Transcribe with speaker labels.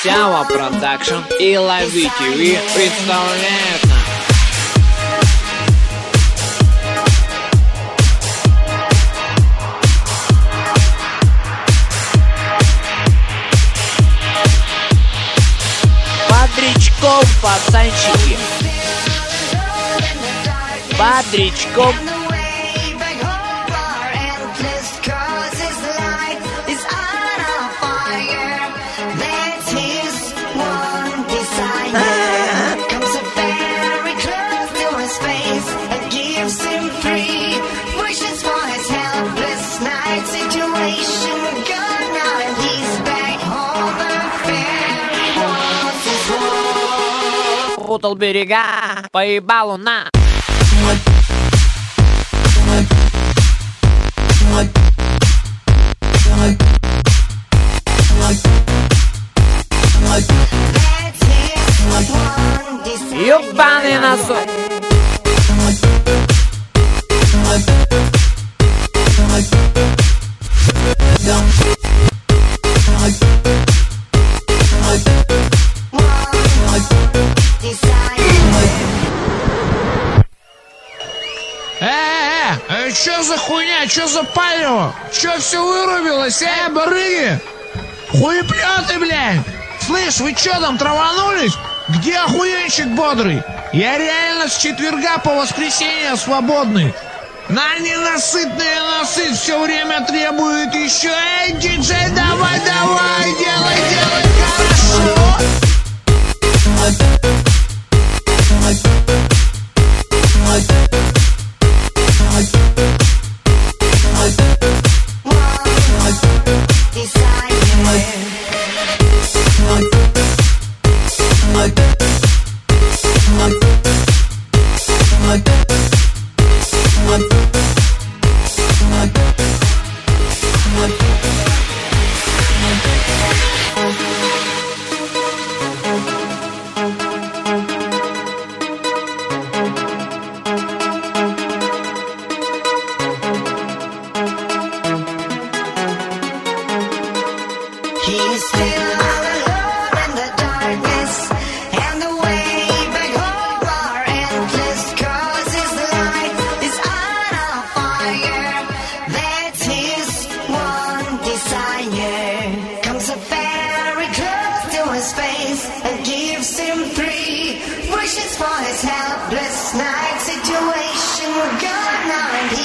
Speaker 1: Сява Продакшн и Лови ТВ представляют нам Бодрячков, пацанчики. Бодрячков. Путал берега, поебал на. Ёбаный носок.
Speaker 2: Чё за хуйня? Чё за палево? Чё все вырубилось, барыги? Хуеплёты, блядь! Слышь, вы чё там, траванулись? Где охуенщик бодрый? Я реально с четверга по воскресенье свободный. На ненасытные носы все время требует еще. Эй, диджей, давай, делай хорошо.
Speaker 3: He's still all alone in the darkness, and the way back home are endless, 'cause his life is on a fire. That's his one desire. Comes a fairy close to his face and gives him three wishes for his helpless night situation. We're gone now and he